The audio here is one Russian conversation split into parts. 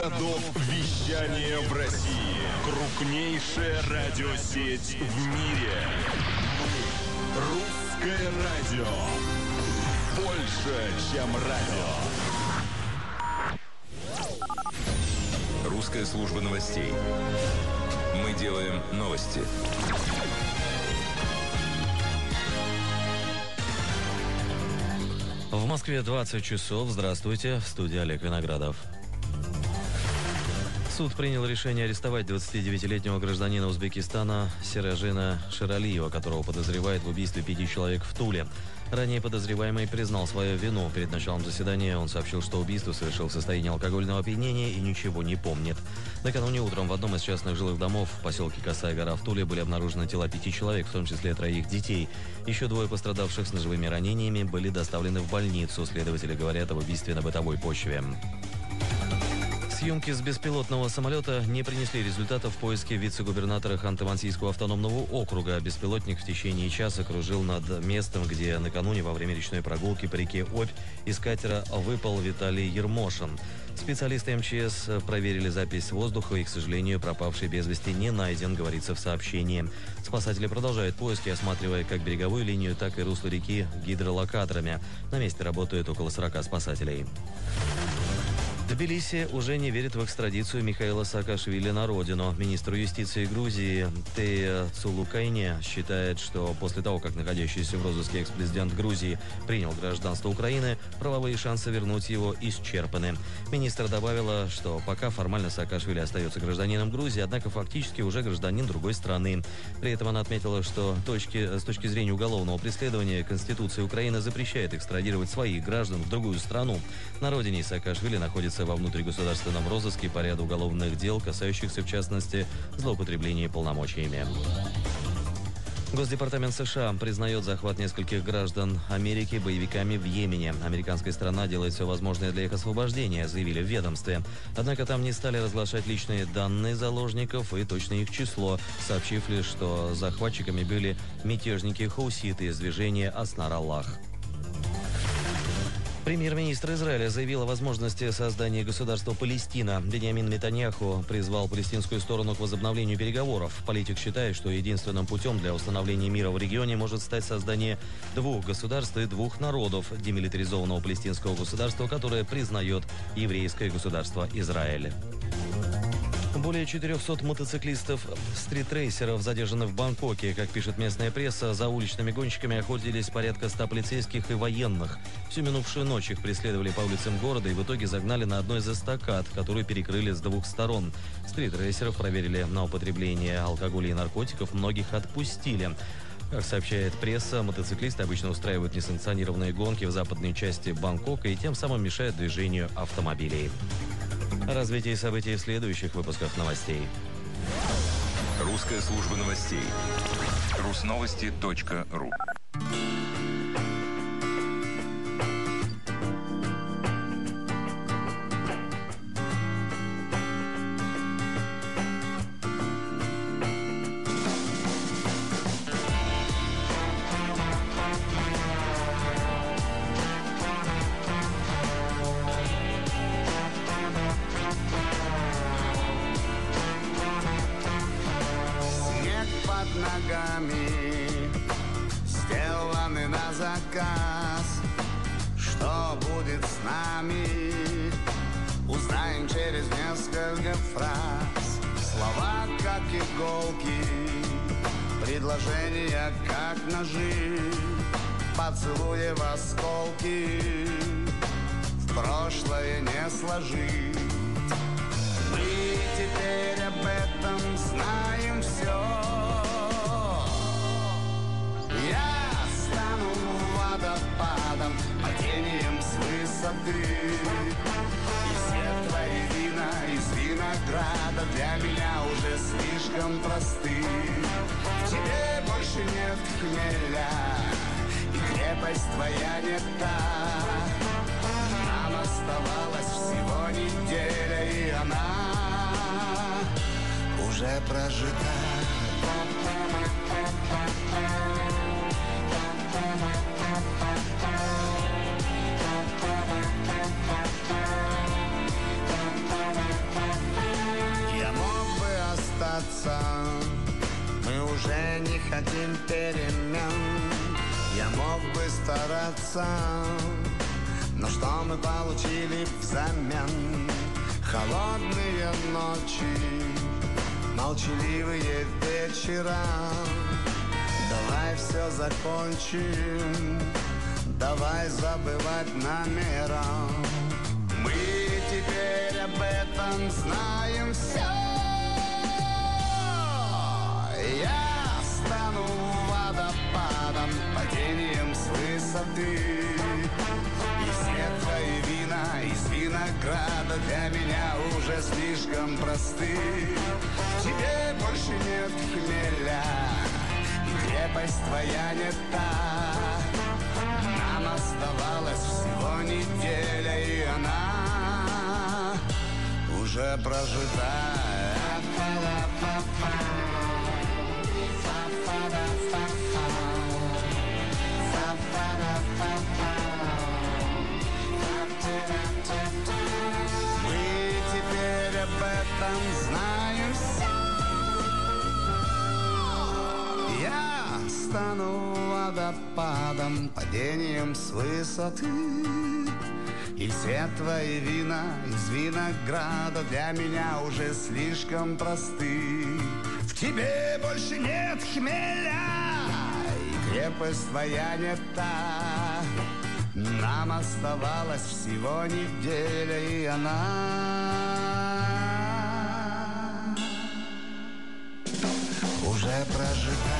Городов вещания в России. Крупнейшая радиосеть в мире. Русское радио. Больше, чем радио. Русская служба новостей. Мы делаем новости. В Москве 20 часов. Здравствуйте. В студии Олег Виноградов. Суд принял решение арестовать 29-летнего гражданина Узбекистана Серажина Шералиева, которого подозревают в убийстве 5 человек в Туле. Ранее подозреваемый признал свою вину. Перед началом заседания он сообщил, что убийство совершил в состоянии алкогольного опьянения и ничего не помнит. Накануне утром в одном из частных жилых домов в поселке Косая гора в Туле были обнаружены тела 5 человек, в том числе 3 детей. Еще 2 пострадавших с ножевыми ранениями были доставлены в больницу. Следователи говорят об убийстве на бытовой почве. Съемки с беспилотного самолета не принесли результатов в поиске вице-губернатора Ханты-Мансийского автономного округа. Беспилотник в течение часа кружил над местом, где накануне во время речной прогулки по реке Обь из катера выпал Виталий Ермошин. Специалисты МЧС проверили запись воздуха и, к сожалению, пропавший без вести не найден, говорится в сообщении. Спасатели продолжают поиски, осматривая как береговую линию, так и русло реки гидролокаторами. На месте работают около 40 спасателей. Тбилиси уже не верит в экстрадицию Михаила Саакашвили на родину. Министр юстиции Грузии Тея Цулукайне считает, что после того, как находящийся в розыске экс-президент Грузии принял гражданство Украины, правовые шансы вернуть его исчерпаны. Министр добавила, что пока формально Саакашвили остается гражданином Грузии, однако фактически уже гражданин другой страны. При этом она отметила, что с точки зрения уголовного преследования Конституция Украины запрещает экстрадировать своих граждан в другую страну. На родине Саакашвили находится во внутригосударственном розыске по ряду уголовных дел, касающихся, в частности, злоупотребления полномочиями. Госдепартамент США признает захват нескольких граждан Америки боевиками в Йемене. Американская сторона делает все возможное для их освобождения, заявили в ведомстве. Однако там не стали разглашать личные данные заложников и точное их число, сообщив лишь, что захватчиками были мятежники-хауситы из движения Аснар Аллах. Премьер-министр Израиля заявил о возможности создания государства Палестина. Биньямин Нетаньяху призвал палестинскую сторону к возобновлению переговоров. Политик считает, что единственным путем для установления мира в регионе может стать создание 2 государств и 2 народов, демилитаризованного палестинского государства, которое признает еврейское государство Израиль. Более 400 мотоциклистов-стритрейсеров задержаны в Бангкоке. Как пишет местная пресса, за уличными гонщиками охотились порядка 100 полицейских и военных. Всю минувшую ночь их преследовали по улицам города и в итоге загнали на одной из эстакад, которую перекрыли с 2 сторон. Стритрейсеров проверили на употребление алкоголя и наркотиков, многих отпустили. Как сообщает пресса, мотоциклисты обычно устраивают несанкционированные гонки в западной части Бангкока и тем самым мешают движению автомобилей. Развитие событий в следующих выпусках новостей. Русская служба новостей. Русновости.ру. Сделаны на заказ. Что будет с нами, узнаем через несколько фраз. Слова как иголки, предложения как ножи, поцелуи в осколки, в прошлое не сложить. Мы теперь об этом знаем все. Я стану водопадом, падением с высоты. И все твои вина из винограда для меня уже слишком просты. В тебе больше нет хмеля, и крепость твоя не та. Нам оставалось всего неделя, и она уже прожита. кажется, мы уже не хотим перемен. Я мог бы стараться, но что мы получили взамен? Холодные ночи, молчаливые вечера. Давай все закончим, давай забывать намера. Мы теперь об этом знаем все. Я стану водопадом, падением с высоты. И все твои вина из винограда для меня уже слишком просты. В тебе больше нет хмеля, и крепость твоя не та. Нам оставалась всего неделя, и она уже прожита. Мы теперь об этом знаем все. Я стану водопадом, падением с высоты. И все твои вина из винограда для меня уже слишком просты. В тебе больше нет хмеля, и крепость твоя не та. Нам оставалась всего неделя, и она уже прожита.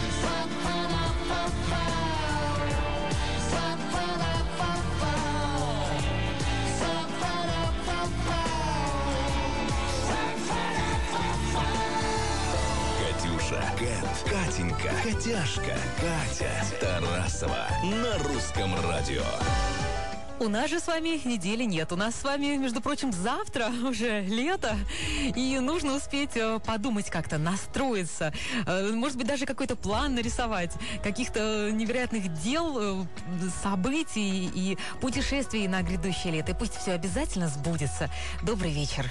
Катюша, Кэт, Катенька, Котяшка, Катя, Тарасова на русском радио. У нас же с вами недели нет. У нас с вами, между прочим, завтра уже лето. И нужно успеть подумать как-то, настроиться. Может быть, даже какой-то план нарисовать. Каких-то невероятных дел, событий и путешествий на грядущее лето. И пусть все обязательно сбудется. Добрый вечер.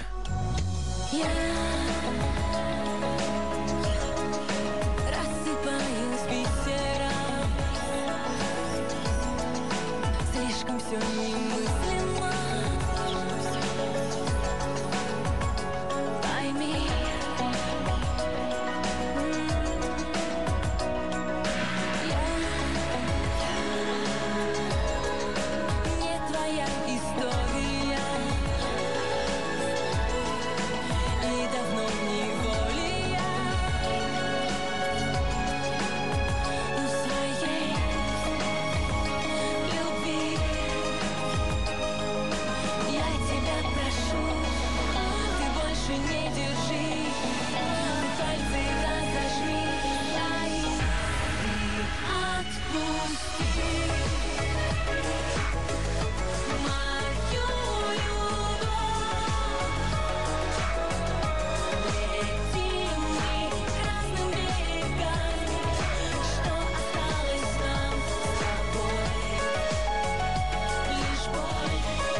Все немыслимо. Пойми, я не твоя история. И давно в неволе я у своей любви. Я тебя прошу, ты больше не держи, ты пальцы разожми, и отпусти мою любовь. Летим мы красным берегам, что осталось нам с тобой, лишь боль.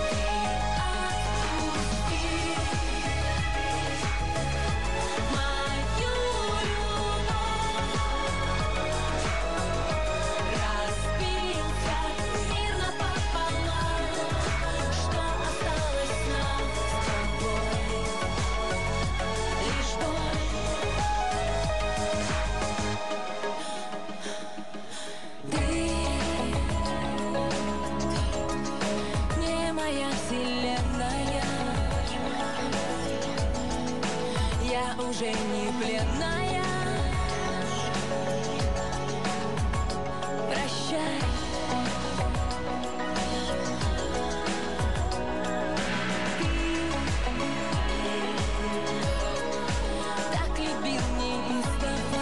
Уже не пленная. Прощай. Ты так любил неистово.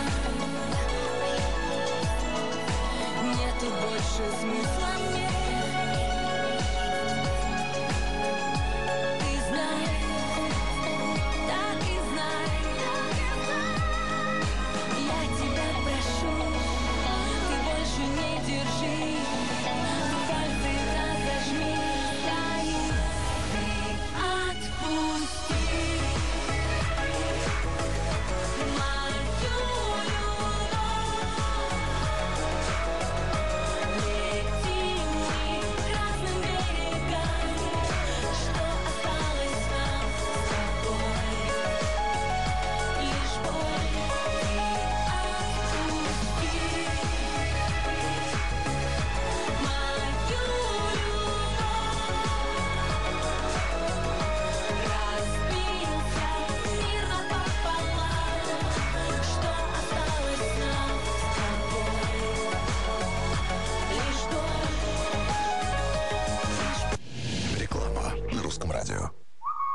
Нету больше смысла мне. Ты знай, так и знай. Я тебя прошу, ты больше не держи.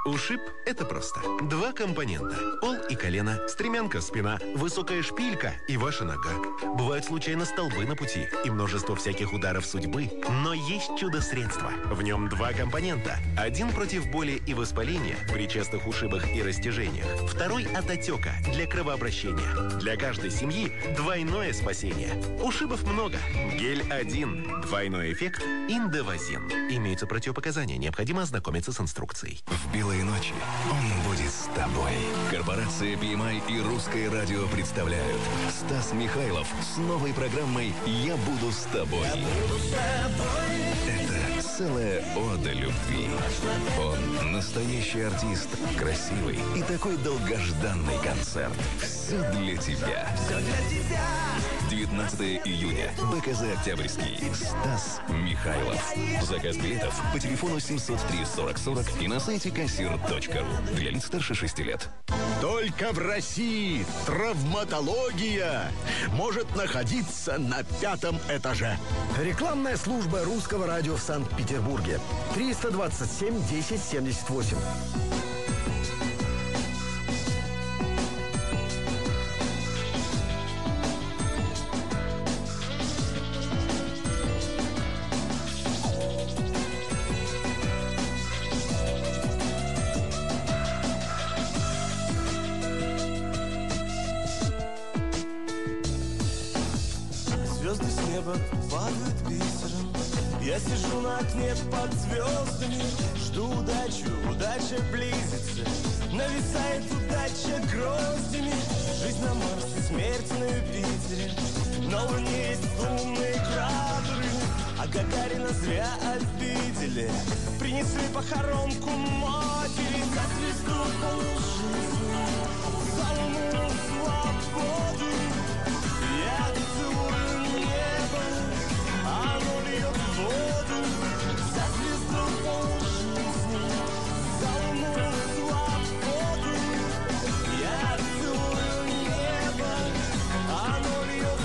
Ушиб – это просто. Два компонента. Пол и колено, стремянка – спина, высокая шпилька и ваша нога. Бывают случайно столбы на пути и множество всяких ударов судьбы. Но есть чудо-средство. В нем два компонента. Один против боли и воспаления при частых ушибах и растяжениях. Второй от отека для кровообращения. Для каждой семьи двойное спасение. Ушибов много. Гель 1. Двойной эффект – Индовазин. Имеются противопоказания. Необходимо ознакомиться с инструкцией. В белые ночи он будет с тобой. Корпорация PMI и Русское радио представляют Стас Михайлов с новой программой «Я буду с тобой». Это целая ода любви. Он настоящий артист, красивый и такой долгожданный концерт. Все для тебя. 19 июня. БКЗ «Октябрьский». Стас Михайлов. Заказ билетов по телефону 703 40 40 и на сайте kassir.ru. Для лиц старше 6 лет. Только в России травматология может находиться на 5-м этаже. Рекламная служба Русского радио в Санкт-Петербурге. 327 10 78. Падают бисером. Я сижу на окне под звездами, жду удачу, удача близится. Нависает удача гроздями. Жизнь на Марсе, смерть на Юпитере. На Луне есть лунные кратеры, а Гагарина зря обидели. Принесли похоронку матери за звезду полжизни, за луну свободу. Я целую небо, оно льет воду. За звезду полжизни, за луну свободу. Я целую небо, оно льет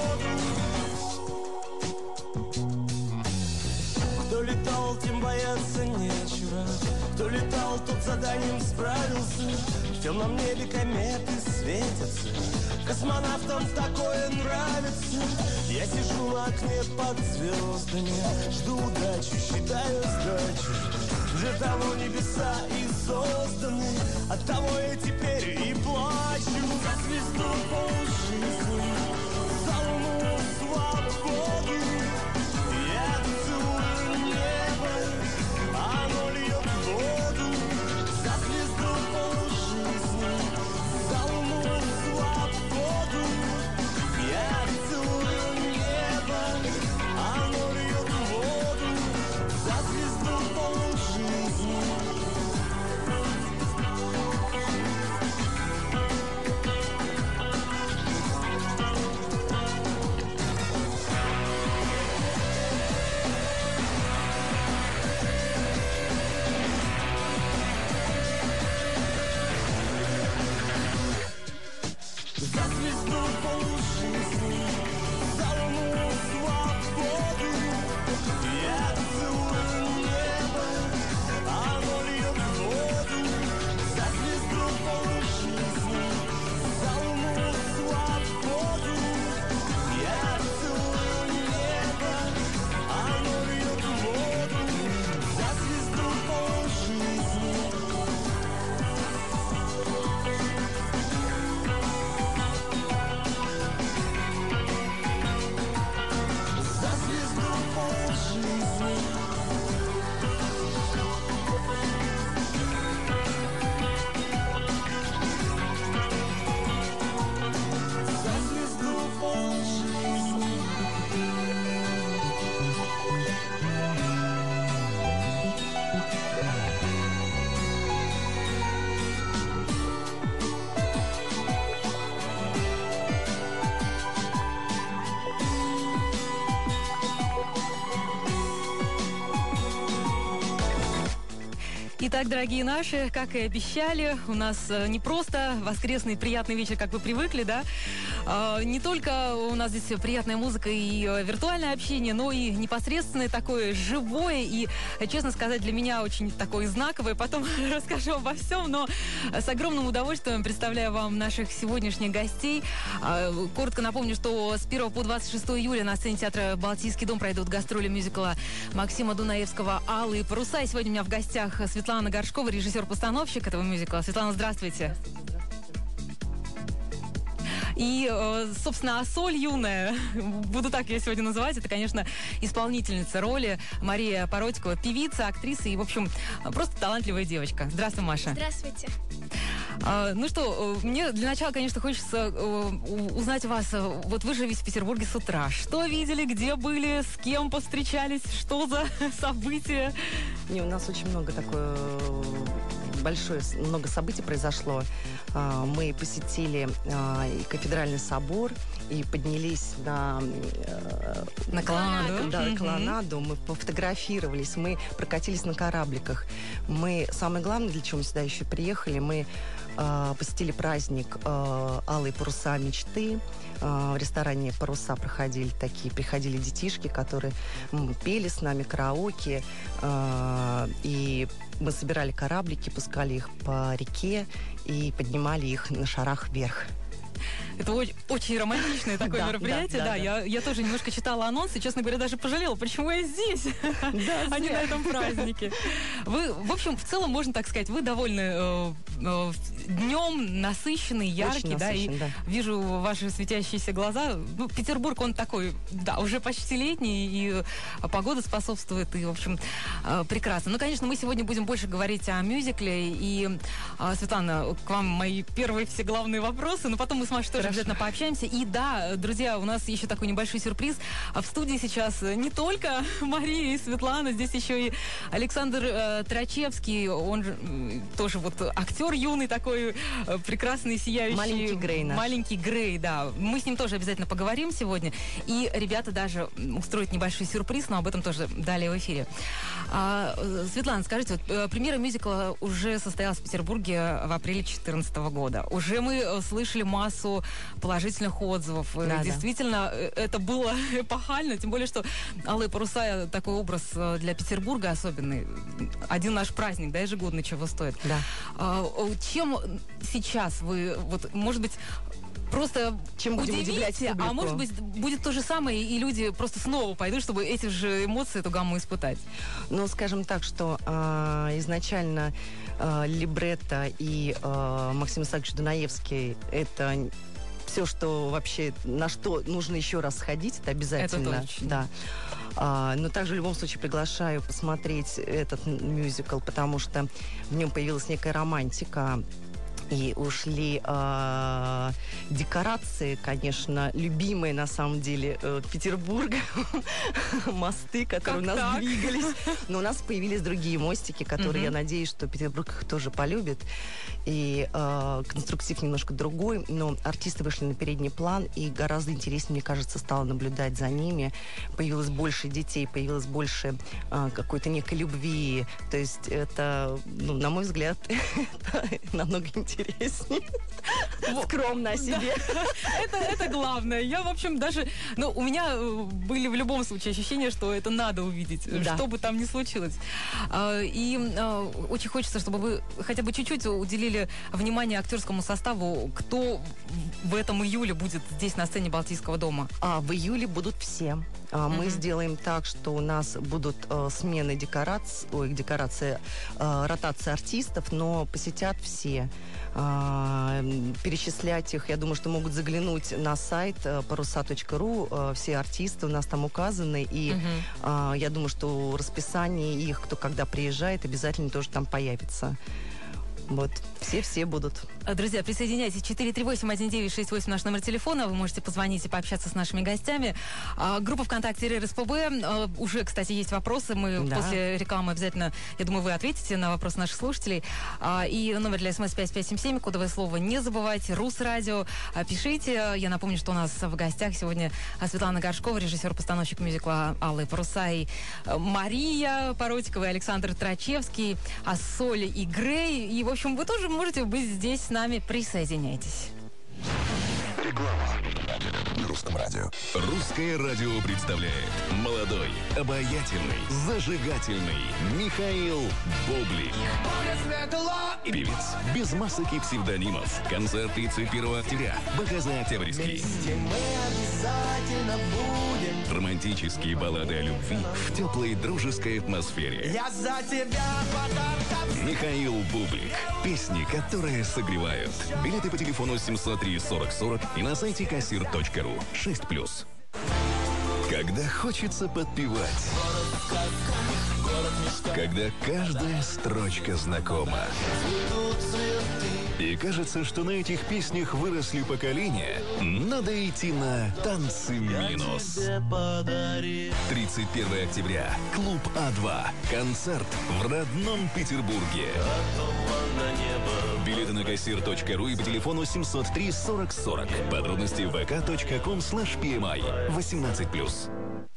воду. Кто летал, тем бояться нечего. Кто летал, тот заданием справился. В темном небе кометы светятся. Космонавтам такое нравится. Я сижу на окне под звездами, жду удачу, считаю сдачу. Для того небеса и созданы, от того я теперь и плачу. За звезду полжизни, за луну свободу. Я целую небо, оно льет воду. За звезду полжизни, за луну свободу. Я целую небо, оно льет воду. За звезду полжизни. Итак, дорогие наши, как и обещали, у нас не просто воскресный приятный вечер, как вы привыкли, да? Не только у нас здесь приятная музыка и виртуальное общение, но и непосредственное такое живое и, честно сказать, для меня очень такое знаковое. Потом расскажу обо всем, но с огромным удовольствием представляю вам наших сегодняшних гостей. Коротко напомню, что с 1 по 26 июля на сцене театра «Балтийский дом» пройдут гастроли мюзикла Максима Дунаевского «Алые паруса». И сегодня у меня в гостях Светлана Горшкова, режиссер-постановщик этого мюзикла. Светлана, здравствуйте. И, собственно, соль юная, буду так ее сегодня называть, это, конечно, исполнительница роли Мария Паротикова, певица, актриса и, в общем, просто талантливая девочка. Здравствуй, Маша. Здравствуйте. Ну что, мне для начала, конечно, хочется узнать вас. Вот вы живете в Петербурге с утра. Что видели, где были, с кем повстречались, что за события? У нас очень много много событий произошло. Мы посетили и кафедральный собор, и поднялись на колоннаду. Да, колоннаду. Мы пофотографировались, мы прокатились на корабликах. Самое главное, для чего мы сюда еще приехали, мы посетили праздник «Алые паруса мечты». В ресторане «Паруса» приходили детишки, которые пели с нами караоке. И мы собирали кораблики, пускали их по реке и поднимали их на шарах вверх. Это очень романтичное такое мероприятие. Да, я тоже немножко читала анонс и, честно говоря, даже пожалела, почему я здесь, а не на этом празднике. Вы, в общем, в целом, можно так сказать, вы довольны днем, насыщенный, яркий, да, и вижу ваши светящиеся глаза. Петербург, он такой, да, уже почти летний, и погода способствует, и, в общем, прекрасно. Ну, конечно, мы сегодня будем больше говорить о мюзикле, и, Светлана, к вам мои первые все главные вопросы, но потом мы с Машей тоже обязательно пообщаемся. И да, друзья, у нас еще такой небольшой сюрприз. В студии сейчас не только Мария и Светлана, здесь еще и Александр Трачевский, он же тоже вот актер юный такой, прекрасный, сияющий. Маленький Грей наш. Маленький Грей, да. Мы с ним тоже обязательно поговорим сегодня. И ребята даже устроят небольшой сюрприз, но об этом тоже далее в эфире. Светлана, скажите, вот премьера мюзикла уже состоялась в Петербурге в апреле 2014 года. Уже мы слышали массу положительных отзывов. Да, действительно, это было эпохально, тем более, что «Алые паруса» такой образ для Петербурга особенный. Один наш праздник, да, ежегодный, чего стоит. Да. Чем сейчас вы, вот, может быть, просто чем будем удивлять публику? А может быть, будет то же самое, и люди просто снова пойдут, чтобы эти же эмоции, эту гамму испытать? Ну, скажем так, что изначально либретто и Максим Исаакович Дунаевский — это все, что вообще, на что нужно еще раз сходить, это обязательно. Это точно. Да. Но также в любом случае приглашаю посмотреть этот мюзикл, потому что в нем появилась некая романтика. И ушли декорации, конечно, любимые на самом деле Петербурга, мосты, которые у нас двигались. Но у нас появились другие мостики, которые, я надеюсь, что Петербург тоже полюбит. И конструктив немножко другой, но артисты вышли на передний план, и гораздо интереснее, мне кажется, стало наблюдать за ними. Появилось больше детей, появилось больше какой-то некой любви. То есть это, на мой взгляд, намного интереснее. Скромно о себе. Это главное. Я, в общем, даже... у меня были в любом случае ощущения, что это надо увидеть, что бы там ни случилось. И очень хочется, чтобы вы хотя бы чуть-чуть уделили внимание актерскому составу. Кто в этом июле будет здесь на сцене Балтийского дома? В июле будут все. Мы сделаем так, что у нас будут смены ротация артистов, но посетят все. Перечислять их, я думаю, что могут заглянуть на сайт parusa.ru. Все артисты у нас там указаны. И я думаю, что расписание их, кто когда приезжает, обязательно тоже там появится. Вот, все будут. Друзья, присоединяйтесь. 438-1968 наш номер телефона. Вы можете позвонить и пообщаться с нашими гостями. Группа ВКонтакте РСПБ. Уже, кстати, есть вопросы. Мы после рекламы обязательно, я думаю, вы ответите на вопросы наших слушателей. И номер для СМС 5577, кодовое слово не забывайте. Русрадио. Пишите. Я напомню, что у нас в гостях сегодня Светлана Горшкова, режиссер-постановщик мюзикла «Алые паруса», и Мария Паротикова, и Александр Трачевский, Ассоль и Грей. И, в общем, вы тоже можете быть здесь с нами. Присоединяйтесь. Реклама на Русском радио. Русское радио представляет молодой, обаятельный, зажигательный Михаил Бублик. Певец без масок и псевдонимов. Концерт 31 октября. БКЗ «Октябрьский». Романтические баллады о любви в теплой дружеской атмосфере. Я за тебя подарком. Михаил Бублик. Песни, которые согревают. Билеты по телефону 703-40-40 и на сайте кассир.ру. 6+. Когда хочется подпевать. Когда каждая строчка знакома. И кажется, что на этих песнях выросли поколения, надо идти на «Танцы минус». 31 октября. Клуб А2. Концерт в родном Петербурге. Билеты на кассир.ру и по телефону 703-40-40. Подробности vk.com/PMI. 18+.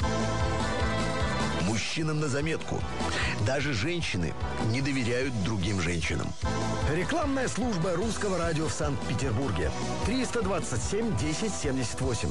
Мужчинам на заметку. Даже женщины не доверяют другим женщинам. Рекламная служба Русского радио в Санкт-Петербурге. 327-1078.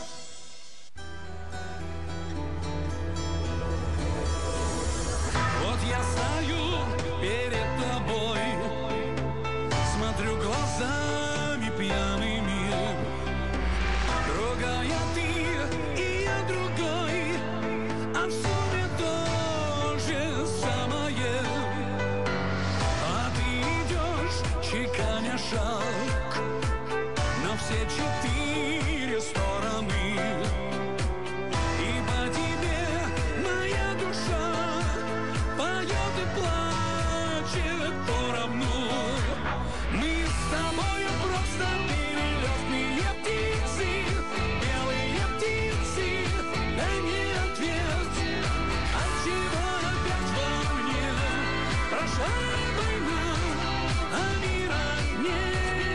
Вот я стою перед тобой, смотрю глазами пьяными. Другая ты, и я другой, а в сумме то же самое. А ты идешь, чеканя шаг на все 4 стороны. И по тебе моя душа поет и плачет поровну. Мы с тобою просто перелетные птицы, белые птицы, дай мне ответ. Отчего опять во мне прошла война, а мира нет?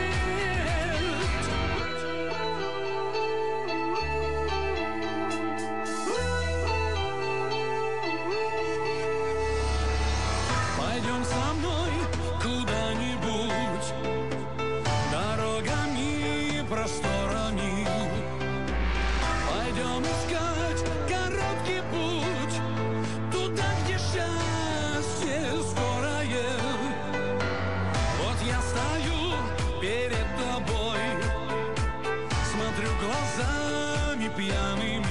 Пойдем со мной куда-нибудь дорогами, просторами. Пойдем искать короткий путь туда, где счастье скорое. Вот я стою перед тобой, смотрю глазами пьяными.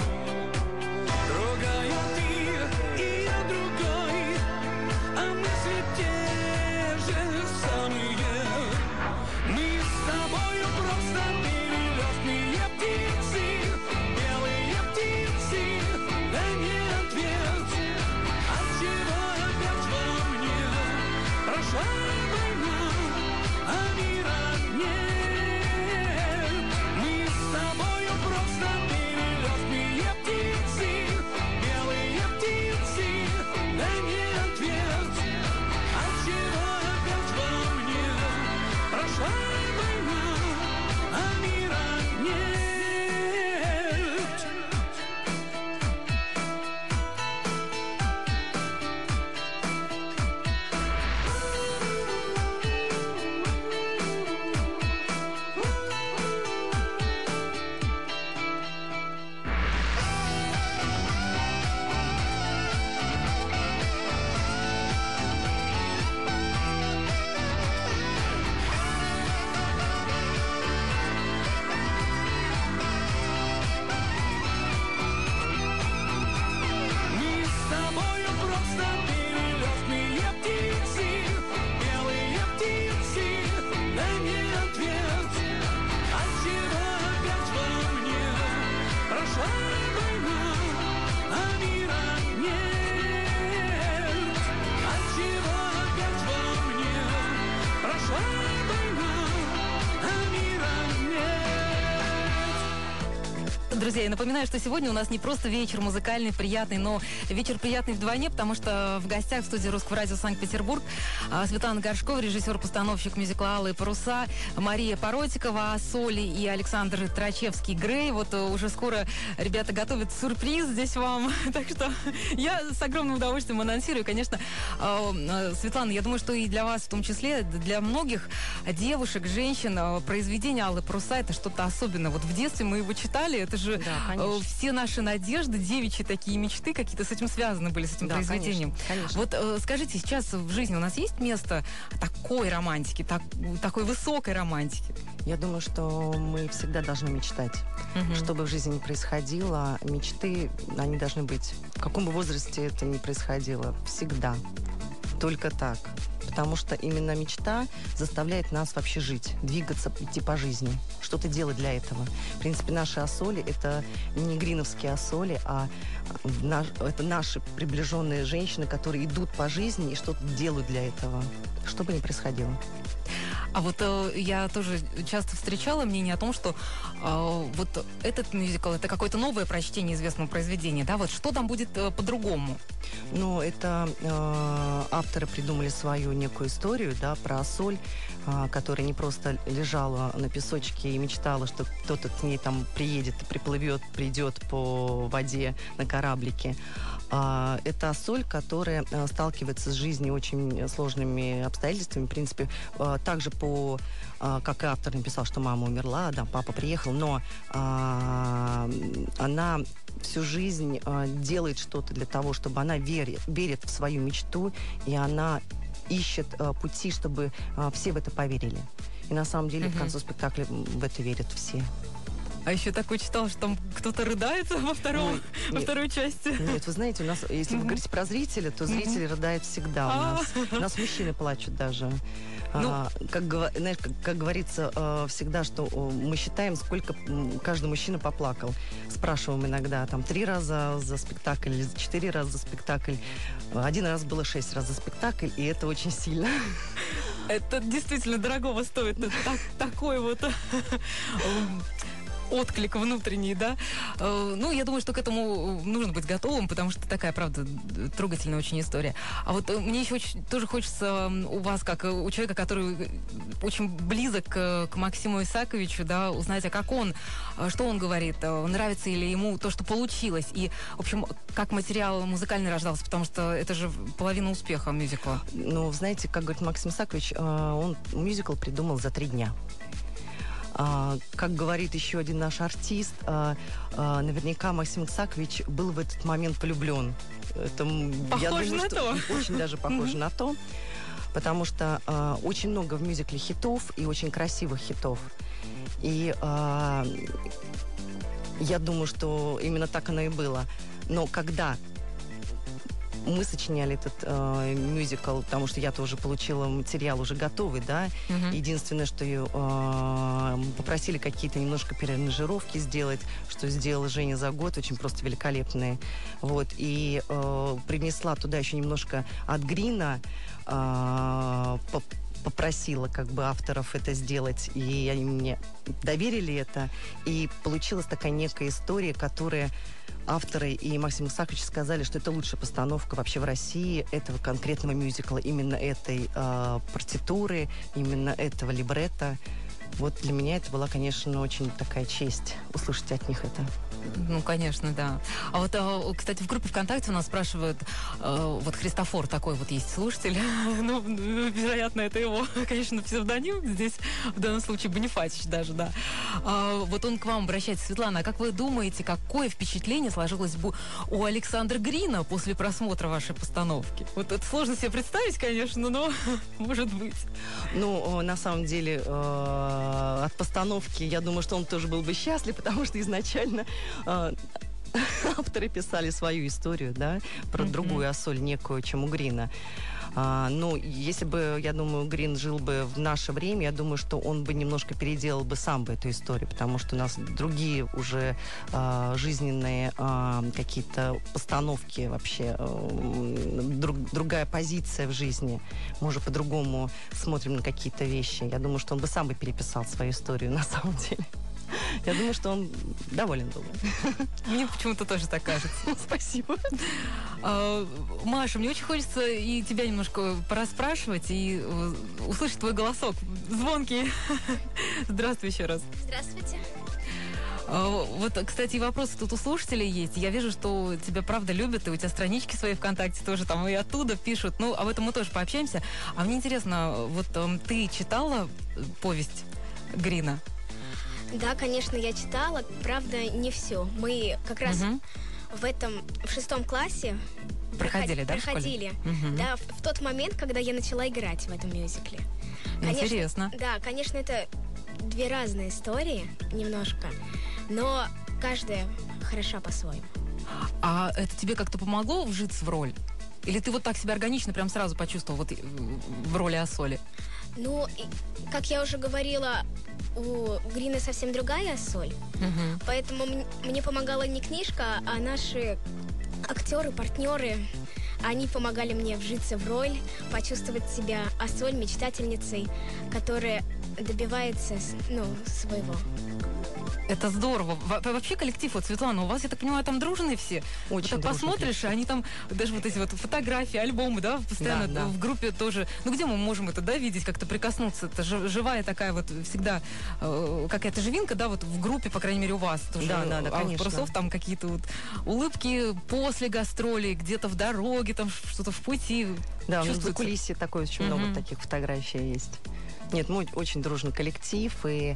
Другая ты, и я другой, а мысли те же самые. Мы с тобою просто перелетные птицы, белые птицы, дай мне ответ. Отчего опять во мне прошла война, а мира нет? Мы с тобою просто перелетные Друзья, я напоминаю, что сегодня у нас не просто вечер музыкальный, приятный, но вечер приятный вдвойне, потому что в гостях в студии Русского радио Санкт-Петербург Светлана Горшкова, режиссер-постановщик мюзикла «Алые паруса», Мария Поротикова, Соли и Александр Трачевский-Грей. Вот уже скоро ребята готовят сюрприз здесь вам. Так что я с огромным удовольствием анонсирую. Конечно, Светлана, я думаю, что и для вас в том числе, для многих девушек, женщин, произведение «Алые паруса» — это что-то особенное. Вот в детстве мы его читали, это же все наши надежды, девичьи такие мечты какие-то с этим связаны были, с этим произведением. Конечно. Вот скажите, сейчас в жизни у нас есть место такой романтики, такой высокой романтики? Я думаю, что мы всегда должны мечтать. Что бы в жизни ни происходило, мечты, они должны быть, в каком бы возрасте это ни происходило, всегда. Только так. Потому что именно мечта заставляет нас вообще жить, двигаться, идти по жизни, что-то делать для этого. В принципе, наши осоли — это не гриновские осоли, а это наши приближенные женщины, которые идут по жизни и что-то делают для этого, что бы ни происходило. А вот я тоже часто встречала мнение о том, что вот этот мюзикл — это какое-то новое прочтение известного произведения, да? Вот что там будет по-другому? Ну, это авторы придумали свою некую историю, да, про Ассоль, которая не просто лежала на песочке и мечтала, что кто-то к ней там приедет, приплывет, придет по воде на кораблике. Это Ассоль, которая сталкивается с жизнью очень сложными обстоятельствами. В принципе, также как и автор написал, что мама умерла, да, папа приехал, но она всю жизнь делает что-то для того, чтобы она верит в свою мечту, и она ищет пути, чтобы все в это поверили. И на самом деле в конце спектакля в это верят все. А еще такой читал, что там кто-то рыдает во второй части. Нет, вы знаете, у нас, если вы говорите про зрителя, то зрители рыдают всегда у нас мужчины плачут даже. Как говорится всегда, что мы считаем, сколько каждый мужчина поплакал. Спрашиваем иногда, там, 3 раза за спектакль или 4 раза за спектакль. 1 раз было 6 раз за спектакль, и это очень сильно. Это действительно дорогого стоит. Такой вот отклик внутренний, да. Ну, я думаю, что к этому нужно быть готовым, потому что такая, правда, трогательная очень история. А вот мне еще тоже хочется у вас, как у человека, который очень близок к Максиму Исаковичу, да, узнать, а как он, что он говорит, нравится ли ему то, что получилось, и, в общем, как материал музыкальный рождался, потому что это же половина успеха мюзикла. Ну, знаете, как говорит Максим Исакович, он мюзикл придумал за 3 дня. Как говорит еще один наш артист, наверняка Максим Исакович был в этот момент влюблен. Похоже на то. Очень даже похоже на то. Потому что очень много в мюзикле хитов и очень красивых хитов. И я думаю, что именно так оно и было. Но когда мы сочиняли этот мюзикл, потому что я тоже получила материал уже готовый, да. Единственное, что попросили какие-то немножко переаранжировки сделать, что сделала Женя за год, очень просто великолепные. Вот. И принесла туда еще немножко от Грина, попросила как бы авторов это сделать, и они мне доверили это, и получилась такая некая история, которая авторы и Максим Исакович сказали, что это лучшая постановка вообще в России этого конкретного мюзикла, именно этой партитуры, именно этого либретто. Вот для меня это была, конечно, очень такая честь услышать от них это. Ну, конечно, да. А вот, кстати, в группе ВКонтакте у нас спрашивают, вот Христофор такой вот есть слушатель, ну, вероятно, это его, конечно, псевдоним, здесь в данном случае Бонифатич даже, да. Вот он к вам обращается. Светлана, а как вы думаете, какое впечатление сложилось бы у Александра Грина после просмотра вашей постановки? Вот это сложно себе представить, конечно, но может быть. Ну, на самом деле, от постановки, я думаю, что он тоже был бы счастлив, потому что изначально авторы писали свою историю, да, про другую Ассоль некую, чем у Грина. Ну, если бы, я думаю, Грин жил бы в наше время, я думаю, что он бы немножко переделал бы сам бы эту историю, потому что у нас другие уже жизненные какие-то постановки вообще, другая позиция в жизни. Мы уже по-другому смотрим на какие-то вещи. Я думаю, что он бы сам бы переписал свою историю на самом деле. Я думаю, что он доволен был. Мне почему-то тоже так кажется. Спасибо. Маша, мне очень хочется и тебя немножко порасспрашивать и услышать твой голосок звонкий. Здравствуй еще раз. Здравствуйте. Вот, кстати, вопросы тут у слушателей есть. Я вижу, что тебя правда любят, и у тебя странички свои ВКонтакте тоже там и оттуда пишут. Ну, об этом мы тоже пообщаемся. А мне интересно, вот ты читала повесть Грина? Да, конечно, я читала. Правда, не все. Мы как раз в 6 классе проходили, да, проходили. Да, в тот момент, когда я начала играть в этом мюзикле. Конечно, интересно. Да, конечно, это две разные истории немножко, но каждая хороша по-своему. А это тебе как-то помогло вжиться в роль? Или ты вот так себя органично прям сразу почувствовал вот в роли Ассоли? Ну, как я уже говорила, у Грина совсем другая Ассоль, поэтому мне помогала не книжка, а наши актеры, партнеры. Они помогали мне вжиться в роль, почувствовать себя Ассоль, мечтательницей, которая добивается, своего. Это здорово. Вообще коллектив, вот, Светлана, у вас, я так понимаю, там дружные все? Очень вот так посмотришь, и они там, даже вот эти вот фотографии, альбомы, да, постоянно в группе тоже. Ну, где мы можем это, да, видеть, как-то прикоснуться? Это живая такая вот всегда какая-то живинка, да, вот в группе, по крайней мере, у вас тоже. Да, конечно. Парусов там какие-то вот улыбки после гастролей, где-то в дороге, там что-то в пути. Да, у нас в кулисе такое очень много таких фотографий есть. Нет, мы очень дружный коллектив, и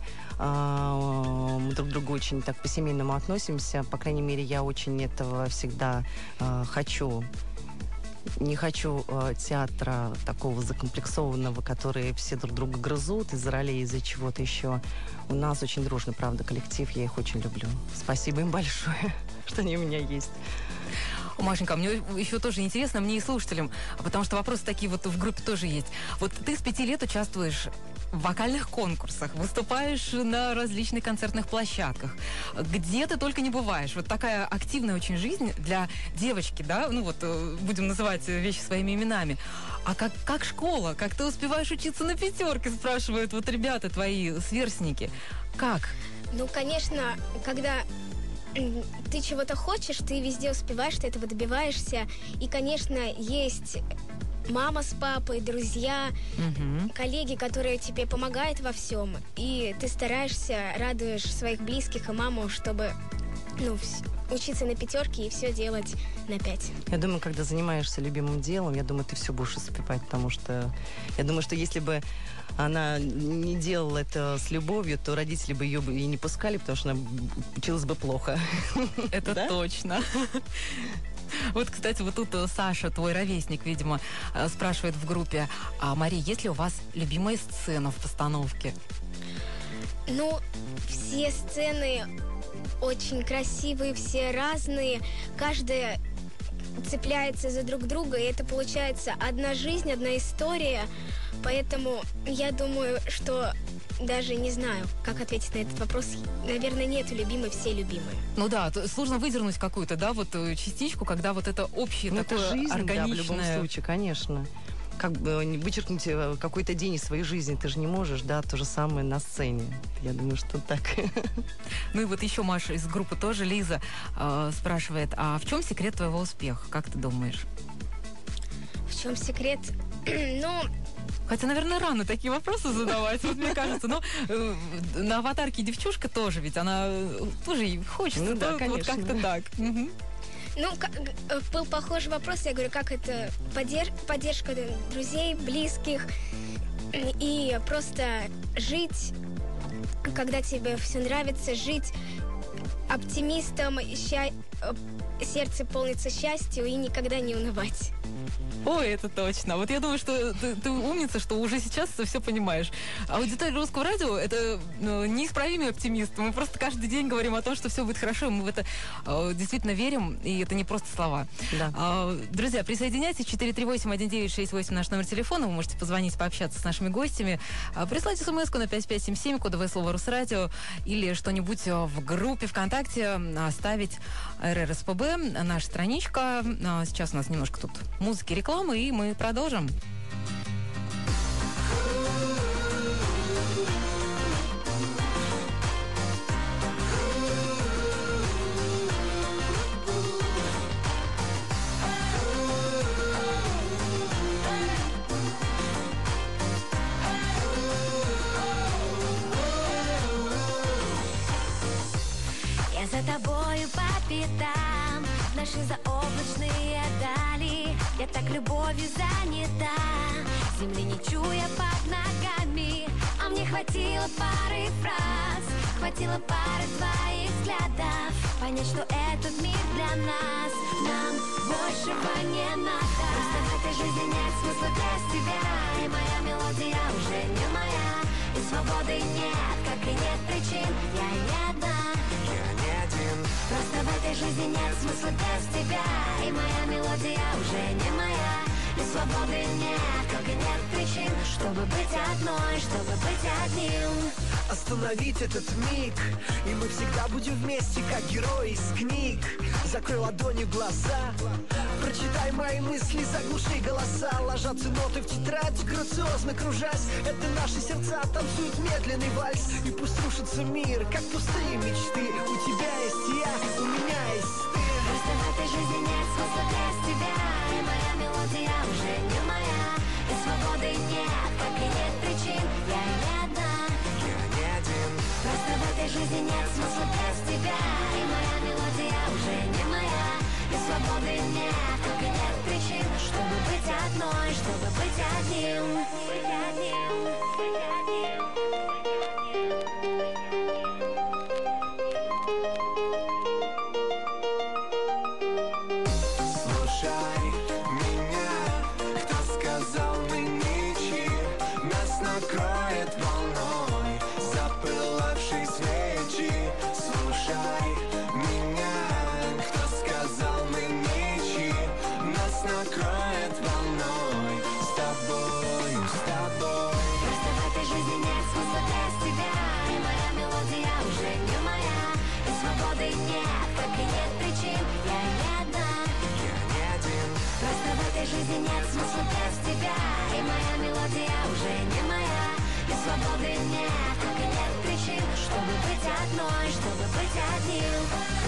мы друг к другу очень так по-семейному относимся. По крайней мере, я очень этого всегда хочу. Не хочу театра такого закомплексованного, который все друг друга грызут из-за ролей, из-за чего-то еще. У нас очень дружный, правда, коллектив, я их очень люблю. Спасибо им большое, что они у меня есть. Машенька, мне еще тоже интересно, мне и слушателям, потому что вопросы такие вот в группе тоже есть. Вот ты с 5 лет участвуешь в вокальных конкурсах, выступаешь на различных концертных площадках, где ты только не бываешь. Вот такая активная очень жизнь для девочки, да, ну вот будем называть вещи своими именами. А как школа? Как ты успеваешь учиться на 5, спрашивают вот ребята твои, сверстники. Как? Ну, конечно, когда ты чего-то хочешь, ты везде успеваешь, ты этого добиваешься. И, конечно, есть мама с папой, друзья, коллеги, которые тебе помогают во всем. И ты стараешься, радуешь своих близких и маму, чтобы учиться на 5 и все делать на 5. Я думаю, когда занимаешься любимым делом, я думаю, ты все будешь успевать, потому что я думаю, что если бы она не делала это с любовью, то родители бы ее и не пускали, потому что она училась бы плохо. Это точно. Вот, кстати, вот тут Саша, твой ровесник, видимо, спрашивает в группе: а, Мария, есть ли у вас любимая сцена в постановке? Ну, все сцены очень красивые, все разные. Каждая цепляется за друг друга, и это получается одна жизнь, одна история. Поэтому я думаю, что даже не знаю, как ответить на этот вопрос. Наверное, нету любимой, все любимые. Ну да, сложно выдернуть какую-то, да, вот частичку, когда вот это общее, такое это жизнь, органичное. Да, в любом случае, конечно. Как бы вычеркнуть какой-то день из своей жизни ты же не можешь, да, то же самое на сцене. Я думаю, что так. Ну и вот еще Маша из группы тоже, Лиза, спрашивает: а в чем секрет твоего успеха, как ты думаешь? В чем секрет? Ну... Хотя, наверное, рано такие вопросы задавать, вот мне кажется. Но на аватарке девчушка тоже, ведь она тоже хочется, ну, да, вот как-то так. Ну, был похожий вопрос, я говорю, как это поддержка друзей, близких, и просто жить, когда тебе все нравится, жить оптимистом, сердце полнится счастью и никогда не унывать. Ой, это точно. Вот я думаю, что ты умница, что уже сейчас все понимаешь. Аудитория Русского радио — это неисправимый оптимист. Мы просто каждый день говорим о том, что все будет хорошо, и мы в это действительно верим, и это не просто слова. Да. Друзья, присоединяйтесь. 438-1968 наш номер телефона. Вы можете позвонить, пообщаться с нашими гостями. Прислать смс-ку на 5577, кодовое слово «Русрадио», или что-нибудь в группе ВКонтакте оставить. РРСПБ, наша страничка. Сейчас у нас немножко тут музыки, рекламы, и мы продолжим. за тобою по пятам, наши заоблачные дали. Я так любовью занята, земли не чуя под ногами. А мне хватило пары фраз, хватило пары твоих взглядов, понять, что этот мир для нас. Нам большего не надо. Просто в этой жизни нет смысла без тебя, и моя мелодия уже не моя. И свободы нет, как и нет причин. Я не одна, я не один. Просто в этой жизни нет смысла без тебя, и моя мелодия уже не моя. И свободы нет, как и нет причин, чтобы быть одной, чтобы быть одним. Остановить этот миг, и мы всегда будем вместе, как герои из книг. Закрой ладонью глаза, прочитай мои мысли, заглуши голоса. Ложатся ноты в тетрадь, грациозно кружась. Это наши сердца танцуют медленный вальс. И пусть рушится мир, как пустые мечты. У тебя есть я, у меня есть ты. Просто в этой жизни нет смысла без тебя, и моя мелодия уже не моя. И свободы нет, как и нет причин. Я не одна, я не один. Просто в этой жизни нет смысла без тебя, и моя мелодия уже не моя. И свободы нет, как и нет причин, чтобы быть одной, чтобы быть одним. Быть одним, быть одним. Слушай меня, кто сказал мы ничьи, нас накроет волной запылавшей свечи. Слушай меня, кто сказал мы ничьи, нас накроет волной с тобою, с тобой. Просто в этой жизни нет смысла без тебя, и моя мелодия уже не моя. И свободы нет, как и нет причин. Я не одна, я не один. просто в этой жизни нет смысла без тебя, и моя мелодия уже не моя. И свободы нет, как и нет причин, чтобы быть одной, чтобы быть одним.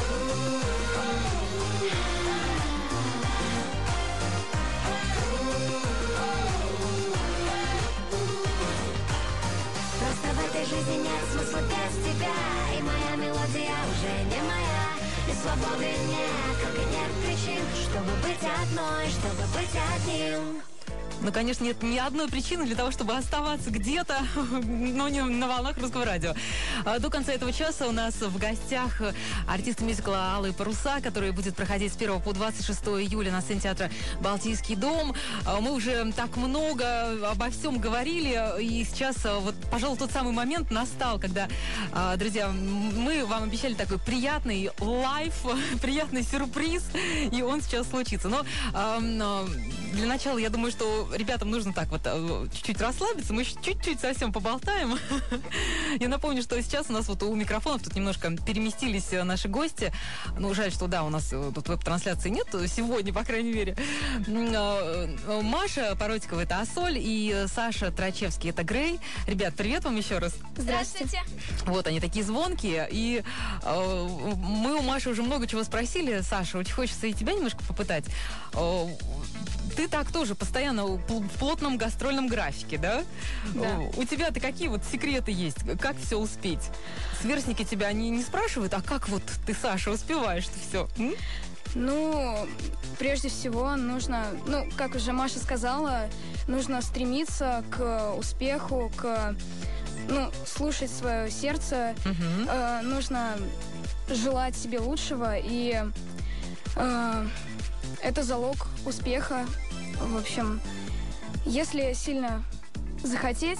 Просто в этой жизни нет смысла без тебя, и моя мелодия уже не моя. И свободы нет, как и нет причин, чтобы быть одной, чтобы быть одним. Ну, конечно, нет ни одной причины для того, чтобы оставаться где-то, но не на волнах Русского радио. До конца этого часа у нас в гостях артист мюзикла «Алые паруса», который будет проходить с 1 по 26 июля на сцене театра «Балтийский дом». Мы уже так много обо всем говорили, и сейчас, вот, пожалуй, тот самый момент настал, когда, друзья, мы вам обещали такой приятный лайф, приятный сюрприз, и он сейчас случится. Но для начала, я думаю, что ребятам нужно так вот чуть-чуть расслабиться, мы еще чуть-чуть совсем поболтаем. Я напомню, что сейчас у нас вот у микрофонов тут немножко переместились наши гости. Ну, жаль, что да, у нас тут веб-трансляции нет сегодня, по крайней мере. Маша Поротикова — это Ассоль, и Саша Трачевский — это Грей. Ребят, привет вам еще раз. Здравствуйте. Вот они такие звонкие, и мы у Маши уже много чего спросили. Саша, очень хочется и тебя немножко попытать. Ты так тоже постоянно в плотном гастрольном графике, да? Да. У тебя-то какие вот секреты есть? Как все успеть? Сверстники тебя не спрашивают, а как вот ты, Саша, успеваешь-то все? Ну, прежде всего нужно, ну, как уже Маша сказала, нужно стремиться к успеху, слушать свое сердце, нужно желать себе лучшего, и это залог успеха. В общем, если сильно захотеть,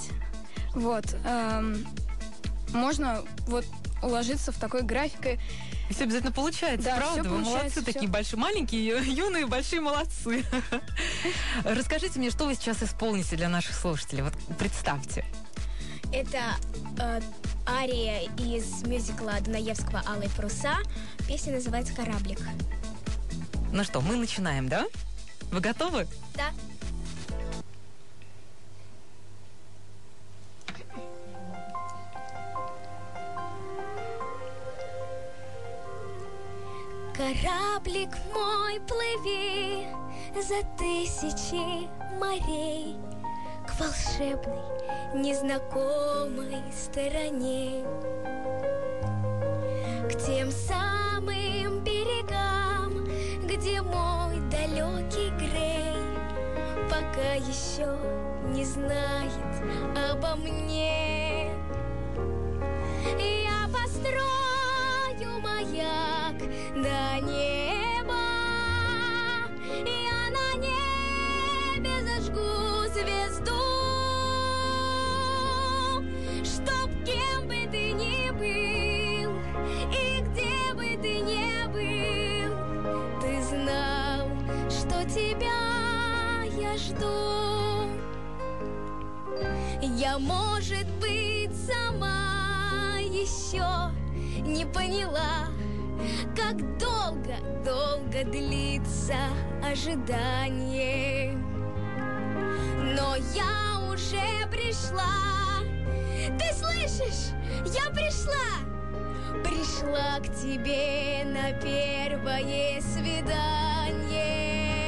можно уложиться в такой график. И все обязательно получается, да, правда? Вы молодцы, все. такие большие, маленькие, юные, большие молодцы. Расскажите мне, что вы сейчас исполните для наших слушателей? Вот представьте. Это ария из мюзикла Дунаевского «Алые паруса». Песня называется «Кораблик». Ну что, мы начинаем, да? Вы готовы? Да. Кораблик мой, плыви за тысячи морей к волшебной, незнакомой стороне, к тем самым она еще не знает обо мне. Я построю маяк до неба, я на небе зажгу звезду, чтоб кем бы ты ни был и где бы ты ни был, ты знал, что тебя я жду. Я, может быть, сама еще не поняла, как долго длится ожидание. Но я уже пришла. Ты слышишь? Я пришла. Пришла к тебе на первое свидание.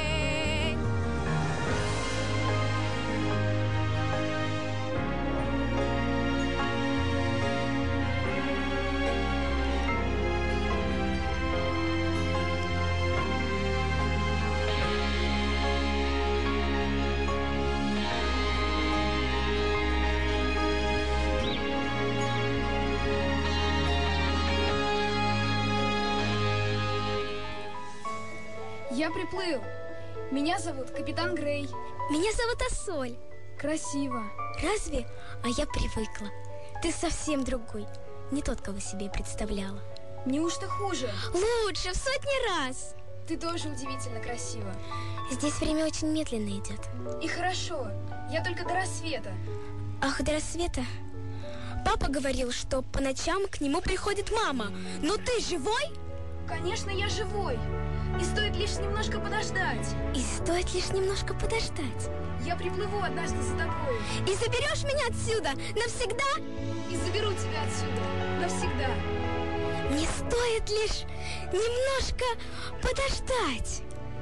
Я приплыл. Меня зовут Капитан Грей. Меня зовут Ассоль. Красиво. Разве? А я привыкла. Ты совсем другой. Не тот, кого себе представляла. Неужто хуже? Лучше, в сотни раз. Ты тоже удивительно красива. Здесь время очень медленно идет. И хорошо. Я только до рассвета. Ах, до рассвета? Папа говорил, что по ночам к нему приходит мама. Но ты живой? Конечно, я живой. И стоит лишь немножко подождать. И стоит лишь немножко подождать. Я приплыву однажды за тобой. И заберешь меня отсюда навсегда? И заберу тебя отсюда навсегда. Мне стоит лишь немножко подождать.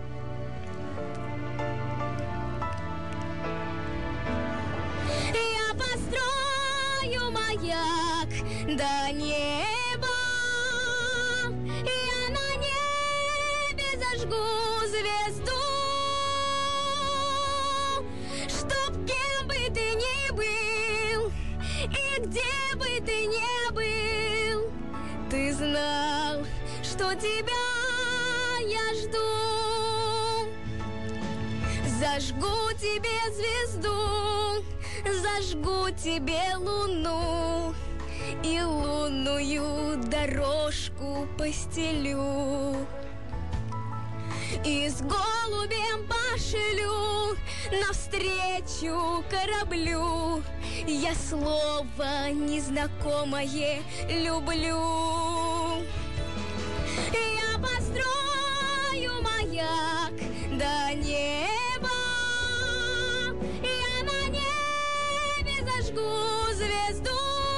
Я построю маяк до неба, я на небе зажгу звезду, чтоб кем бы ты ни был и где бы ты ни был, ты знал, что тебя я жду. Зажгу тебе звезду, зажгу тебе луну и лунную дорожку постелю. И с голубем пошлю навстречу кораблю. Я слово незнакомое люблю. Я построю маяк до неба, я на небе зажгу звезду,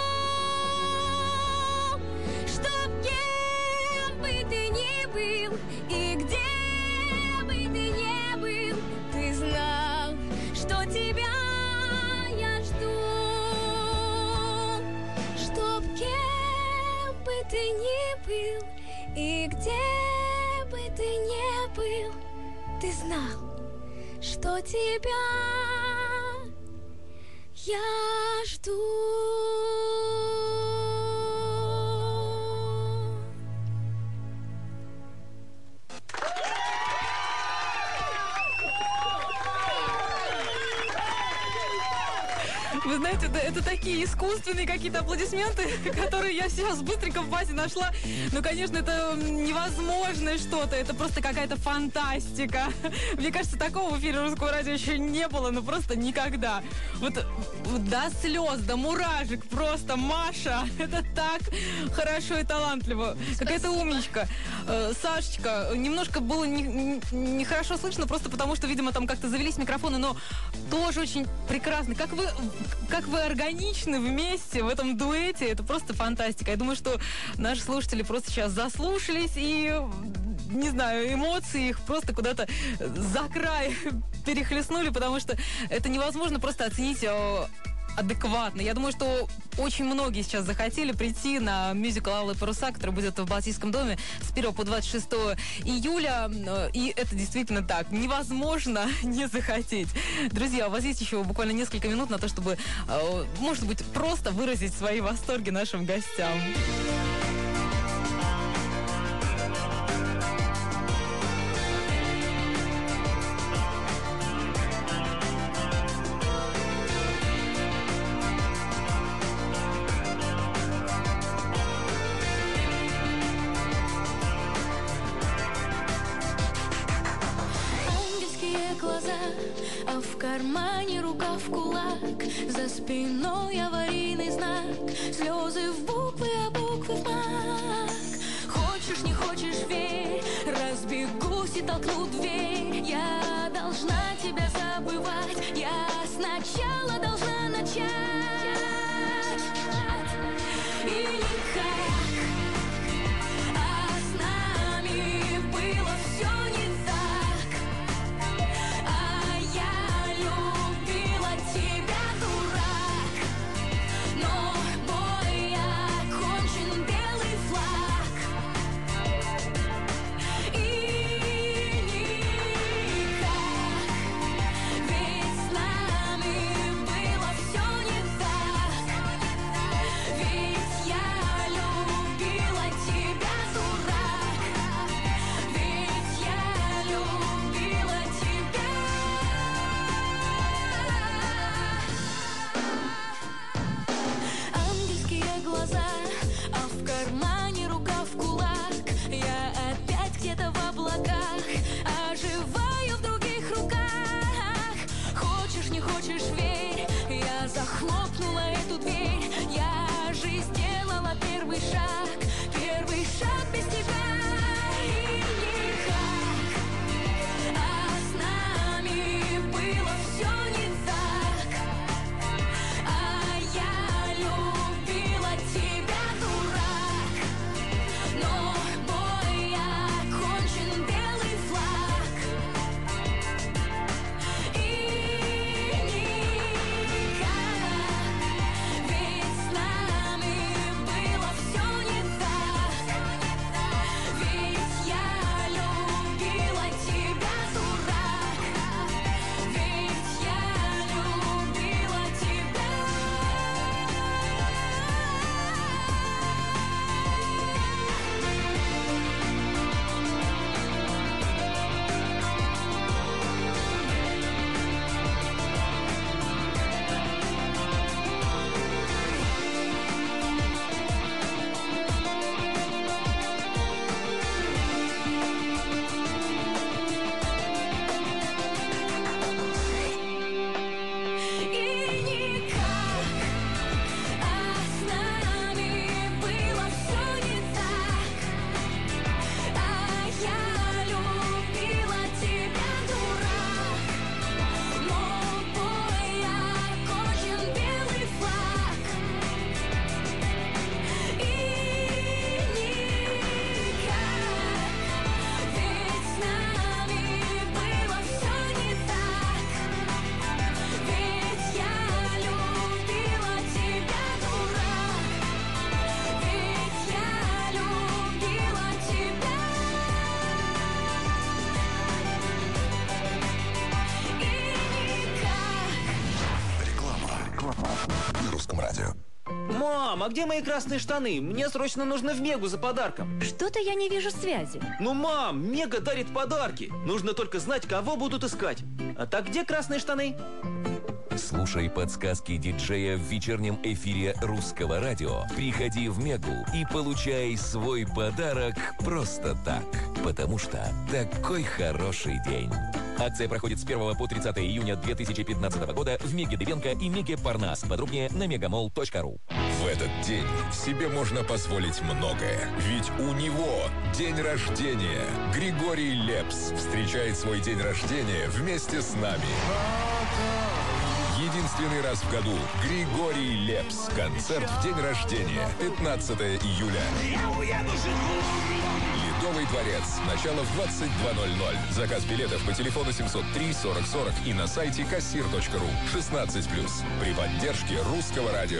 чтоб кем бы ты ни был и где бы ты ни был, ты знал, что тебя я жду. Чтоб кем бы ты ни был и где бы ты ни был, ты знал, что тебя я жду. Вы знаете, это такие искусственные какие-то аплодисменты, которые я сейчас быстренько в базе нашла. Ну, конечно, это невозможное что-то. Это просто какая-то фантастика. Мне кажется, такого в эфире Русского радио еще не было, ну просто никогда. Вот до слез, до мурашек просто. Маша, это так хорошо и талантливо. Какая-то умничка. Сашечка, немножко было нехорошо слышно, просто потому что, видимо, там как-то завелись микрофоны, но тоже очень прекрасно. Как вы органичны вместе в этом дуэте, это просто фантастика. Я думаю, что наши слушатели просто сейчас заслушались и, не знаю, эмоции их просто куда-то за край перехлестнули, потому что это невозможно просто оценить адекватно. Я думаю, что очень многие сейчас захотели прийти на мюзикл «Алые паруса», который будет в Балтийском доме с 1 по 26 июля. И это действительно так. Невозможно не захотеть. Друзья, у вас есть еще буквально несколько минут на то, чтобы, может быть, просто выразить свои восторги нашим гостям. А в кармане рука в кулак, за спиной аварийный знак, слезы в буквы, а буквы в мак. Хочешь, не хочешь, верь, разбегусь и толкну дверь. Я должна тебя забывать, я сначала должна начать. И никак, а с нами было все не так. Я любила тебя, дурак, но бой окончен, белый флаг. И никак, ведь с нами было все не так. Ведь я любила тебя, дурак, ведь я любила тебя. Ангельские глаза, а в кармане рука в кулак. Я опять где-то в облаках, оживаю в других руках. Хочешь, не хочешь, верь, я захлопнула эту дверь. Я же сделала первый шаг без тебя. И никак, а с нами было все не так. Я любила тебя, дурак, но бой окончен, белый флаг. И никак, ведь с нами было все не так. Ведь я любила тебя, дурак, ведь я любила тебя. И никак, а с нами было все не так. Я любила тебя, дурак, но бой окончен, белый флаг. И никак, ведь с нами было все не так. Ведь я любила тебя, дурак, ведь я любила тебя. И никак. Реклама на Русском радио. Мам, а где мои красные штаны? Мне срочно нужно в Мегу за подарком. Что-то я не вижу связи. Ну, мам, Мега дарит подарки. Нужно только знать, кого будут искать. А так где красные штаны? Слушай подсказки диджея в вечернем эфире Русского радио. Приходи в Мегу и получай свой подарок просто так. Потому что такой хороший день. Акция проходит с 1 по 30 июня 2015 года в Меге Дыбенко и Меге Парнас. Подробнее на megamall.ru. В этот день себе можно позволить многое. Ведь у него день рождения. Григорий Лепс встречает свой день рождения вместе с нами. Единственный Единственный раз в году Григорий Лепс. Концерт в день рождения. 15 июля. Я уеду Ледовый дворец. Начало в 22:00. Заказ билетов по телефону 703 40 40 и на сайте kassir.ru. 16+. При поддержке Русского радио.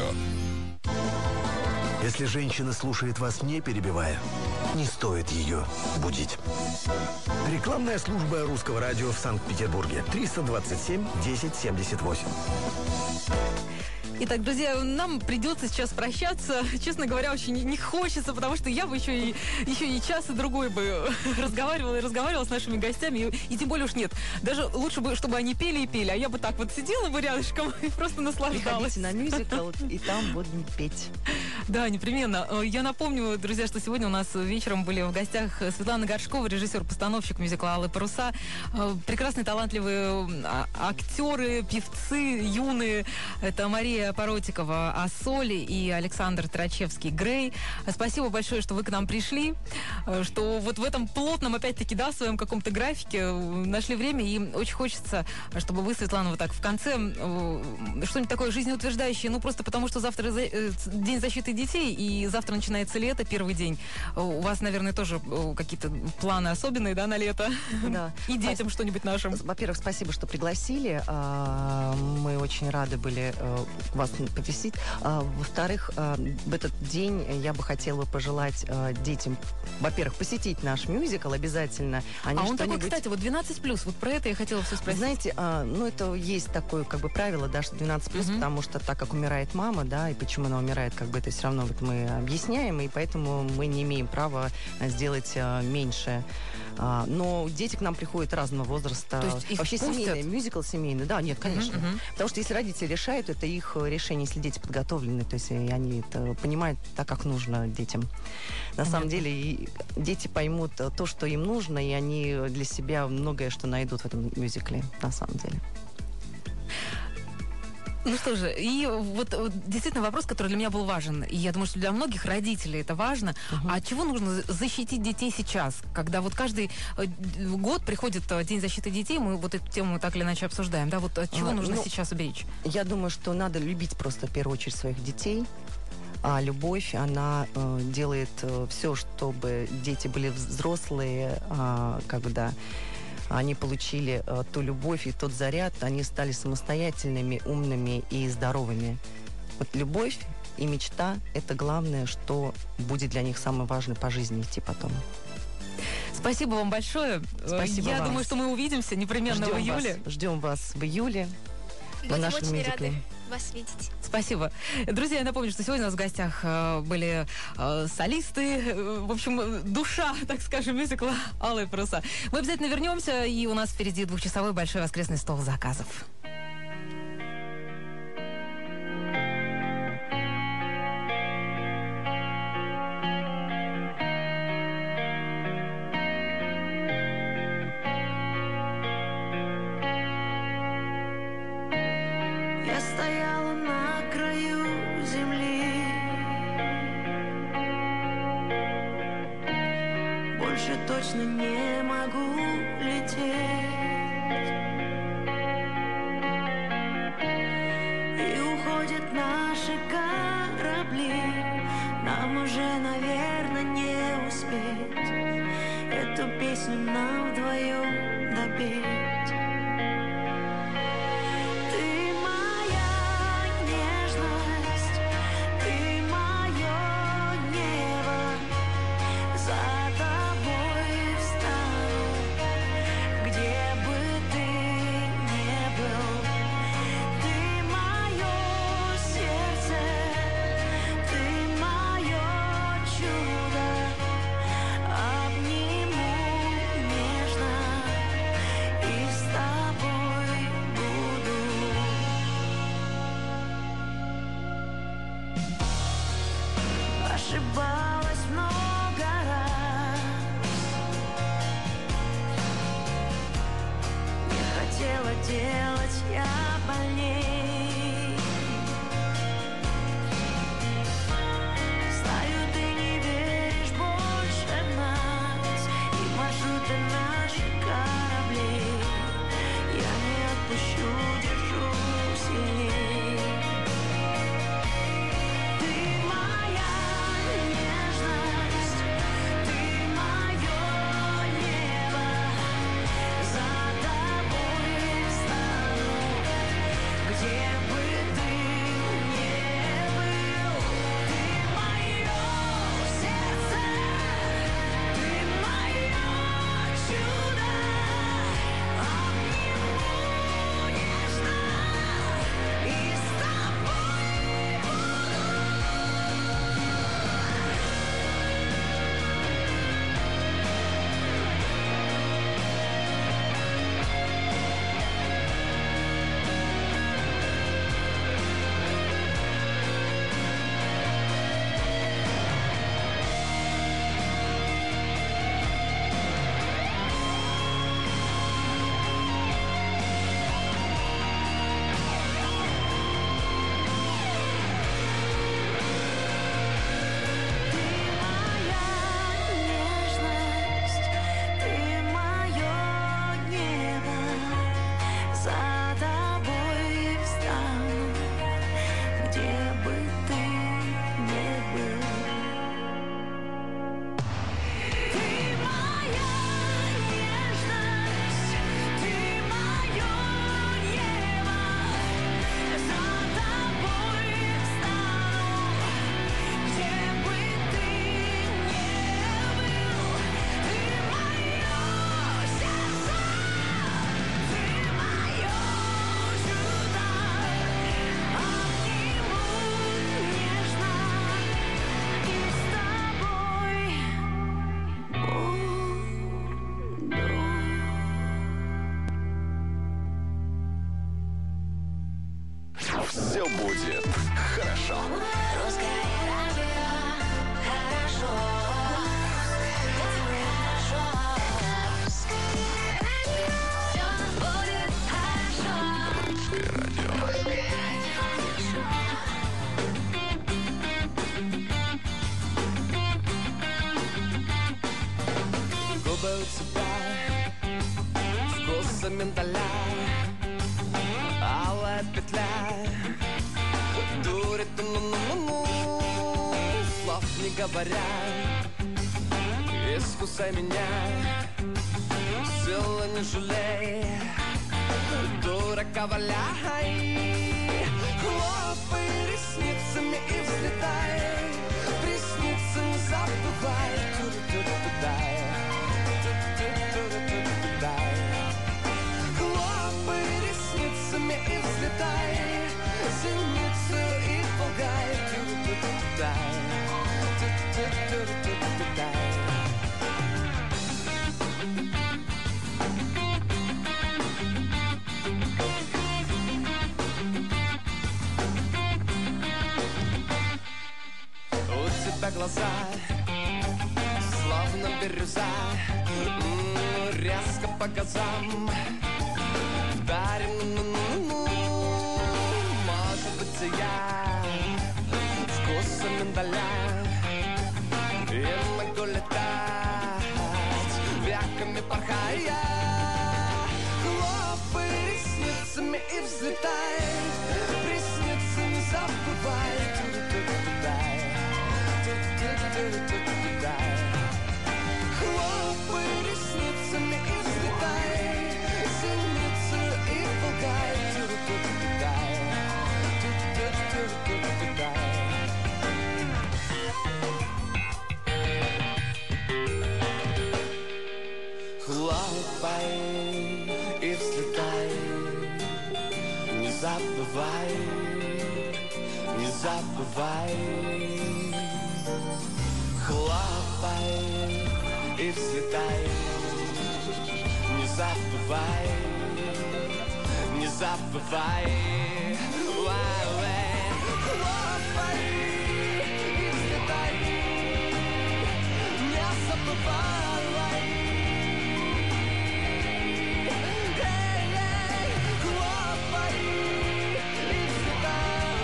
Если женщина слушает вас, не перебивая, не стоит ее будить. Рекламная служба Русского радио в Санкт-Петербурге. 327-1078. Итак, друзья, нам придется сейчас прощаться. Честно говоря, очень не хочется, потому что я бы еще и час и другой бы разговаривала с нашими гостями. И тем более уж нет. Даже лучше бы, чтобы они пели и пели, а я бы так вот сидела бы рядышком и просто наслаждалась. Приходите на мюзикл, и там будем петь. Да, непременно. Я напомню, друзья, что сегодня у нас вечером были в гостях Светлана Горшкова, режиссер-постановщик мюзикла «Алые паруса». Прекрасные, талантливые актеры, певцы, юные. Это Мария Паротикова «Ассоль» и Александр Трачевский «Грей». Спасибо большое, что вы к нам пришли, что вот в этом плотном, опять-таки, да, в своем каком-то графике нашли время. И очень хочется, чтобы вы, Светлана, вот так в конце что-нибудь такое жизнеутверждающее, ну просто потому, что завтра День защиты детей, и завтра начинается лето, первый день. У вас, наверное, тоже какие-то планы особенные, да, на лето? Да. И детям что-нибудь нашим. Во-первых, спасибо, что пригласили. Мы очень рады были вас посетить. Во-вторых, в этот день я бы хотела пожелать детям, во-первых, посетить наш мюзикл обязательно. Он такой, кстати, вот 12+, вот про это я хотела все спросить. Знаете, ну это есть такое как бы правило, да, что 12+, потому что так как умирает мама, да, и почему она умирает, как бы это все равно вот мы объясняем, и поэтому мы не имеем права сделать меньше. Но дети к нам приходят разного возраста. То есть их вообще пустят? семейный, мюзикл семейный. Да, нет, конечно. Потому что если родители решают, это их решение, если дети подготовлены, то есть они это понимают так, как нужно детям. На самом деле и дети поймут то, что им нужно, и они для себя многое что найдут в этом мюзикле, на самом деле. Ну что же, и вот действительно вопрос, который для меня был важен, и я думаю, что для многих родителей это важно. А от чего нужно защитить детей сейчас, когда вот каждый год приходит День защиты детей, мы вот эту тему так или иначе обсуждаем, да, вот от чего нужно сейчас уберечь? Я думаю, что надо любить просто в первую очередь своих детей. А любовь, она делает все, чтобы дети были взрослые, когда они получили ту любовь и тот заряд, они стали самостоятельными, умными и здоровыми. Вот любовь и мечта – это главное, что будет для них самое важное по жизни идти потом. Спасибо вам большое. Спасибо Я вам. думаю, что мы увидимся непременно в июле. Ждем вас в июле на Будем нашем очень мюзикле. рады вас видеть. Спасибо. Друзья, я напомню, что сегодня у нас в гостях были солисты, в общем, душа, так скажем, мюзикла «Алые паруса». Мы обязательно вернемся, и у нас впереди 2-часовой большой воскресный стол заказов. Я стояла на краю земли, больше точно не могу лететь. И уходят наши корабли, нам уже, наверное, не успеть эту песню нам вдвоем допеть. Ошибалась много раз, не хотела делать я больней. Знаю, ты не веришь больше в нас и в маршруты наших кораблей. Я не отпущу, держу сильней. будет хорошо. Русское радио. Хорошо. Все будет хорошо. Русское радио. Губы у тебя вкуса миндаля, алая петля дурит, ну-ну-ну-ну, слов не говоря. Искусай меня, силы не жалей, дурака валяй. Хлопай ресницами и взлетай, приснится не забывай. Ту-ру-ту-ру-ту-дай. Хлопай ресницами и взлетай, зеницу и пугай. Ту-ру-ту-ру-ту-дай. Ту-ру-ту-ру-ту-дай. У тебя глаза словно бирюза, резко по газам дарим, ну-ну-ну. Может быть, я вкуса миндаля, я могу летать, веками порхая. Хлопай ресницами и взлетай, приснится не забывай. Ту-ру-ту-ту-дай. Ту-ру-ту-ту-дай. Хлопай ресницами и взлетай, зеницу и пугай. Ту-ру-ту-ту-дай. Ту-ру-ту-ту-дай. Хлопай и взлетай, не забывай, не забывай. Хлопай и взлетай, не забывай, не забывай. Хлопай и взлетай, не забывай. Хлопай и взлетай.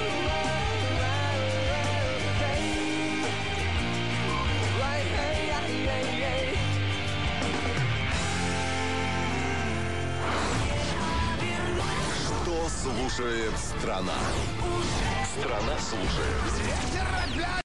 Что слушает страна? Страна слушает.